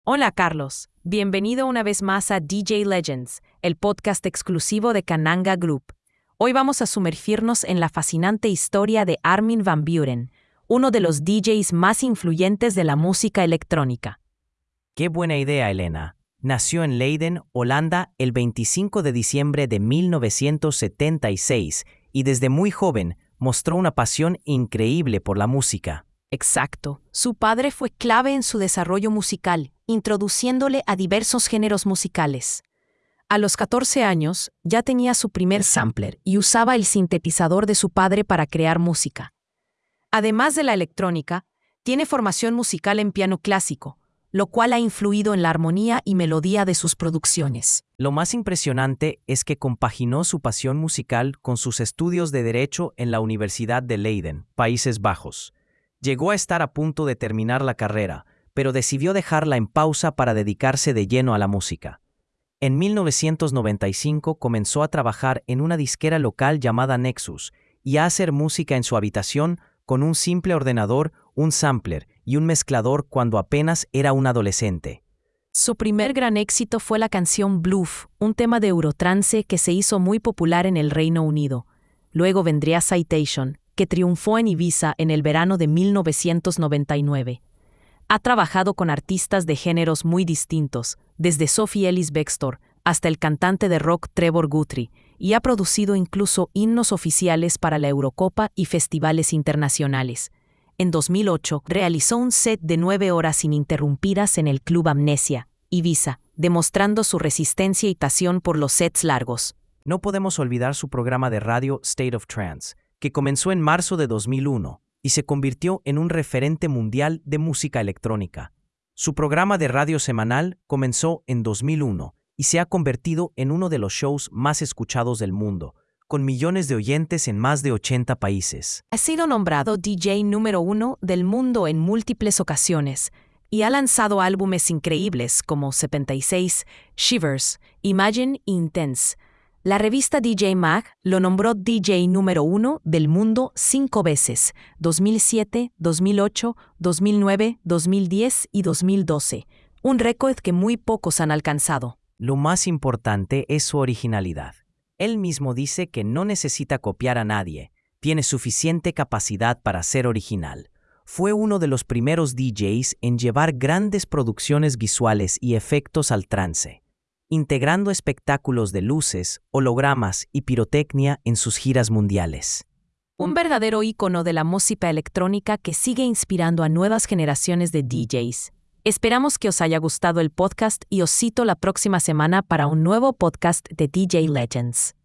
Hola Carlos, bienvenido una vez más a DJ Legends, el podcast exclusivo de Kananga Group. Hoy vamos a sumergirnos en la fascinante historia de Armin van Buuren, uno de los DJs más influyentes de la música electrónica. Qué buena idea, Elena. Nació en Leiden, Holanda, el 25 de diciembre de 1976 y desde muy joven mostró una pasión increíble por la música. Exacto. Su padre fue clave en su desarrollo musical, introduciéndole a diversos géneros musicales. A los 14 años, ya tenía su primer sampler y usaba el sintetizador de su padre para crear música. Además de la electrónica, tiene formación musical en piano clásico, lo cual ha influido en la armonía y melodía de sus producciones. Lo más impresionante es que compaginó su pasión musical con sus estudios de Derecho en la Universidad de Leiden, Países Bajos. Llegó a estar a punto de terminar la carrera, pero decidió dejarla en pausa para dedicarse de lleno a la música. En 1995 comenzó a trabajar en una disquera local llamada Nexus y a hacer música en su habitación con un simple ordenador, un sampler y un mezclador cuando apenas era un adolescente. Su primer gran éxito fue la canción Bluff, un tema de Eurotrance que se hizo muy popular en el Reino Unido. Luego vendría Citation, que triunfó en Ibiza en el verano de 1999. Ha trabajado con artistas de géneros muy distintos, desde Sophie Ellis-Bextor hasta el cantante de rock Trevor Guthrie, y ha producido incluso himnos oficiales para la Eurocopa y festivales internacionales. En 2008, realizó un set de 9 horas ininterrumpidas en el Club Amnesia, Ibiza, demostrando su resistencia y pasión por los sets largos. No podemos olvidar su programa de radio State of Trance, que comenzó en marzo de 2001 y se convirtió en un referente mundial de música electrónica. Su programa de radio semanal comenzó en 2001 y se ha convertido en uno de los shows más escuchados del mundo, con millones de oyentes en más de 80 países. Ha sido nombrado DJ número 1 del mundo en múltiples ocasiones y ha lanzado álbumes increíbles como 76, Shivers, Imagine e Intense. La revista DJ Mag lo nombró DJ número 1 del mundo 5 veces, 2007, 2008, 2009, 2010 y 2012, un récord que muy pocos han alcanzado. Lo más importante es su originalidad. Él mismo dice que no necesita copiar a nadie, tiene suficiente capacidad para ser original. Fue uno de los primeros DJs en llevar grandes producciones visuales y efectos al trance, integrando espectáculos de luces, hologramas y pirotecnia en sus giras mundiales. Un verdadero ícono de la música electrónica que sigue inspirando a nuevas generaciones de DJs. Esperamos que os haya gustado el podcast y os cito la próxima semana para un nuevo podcast de DJ Legends.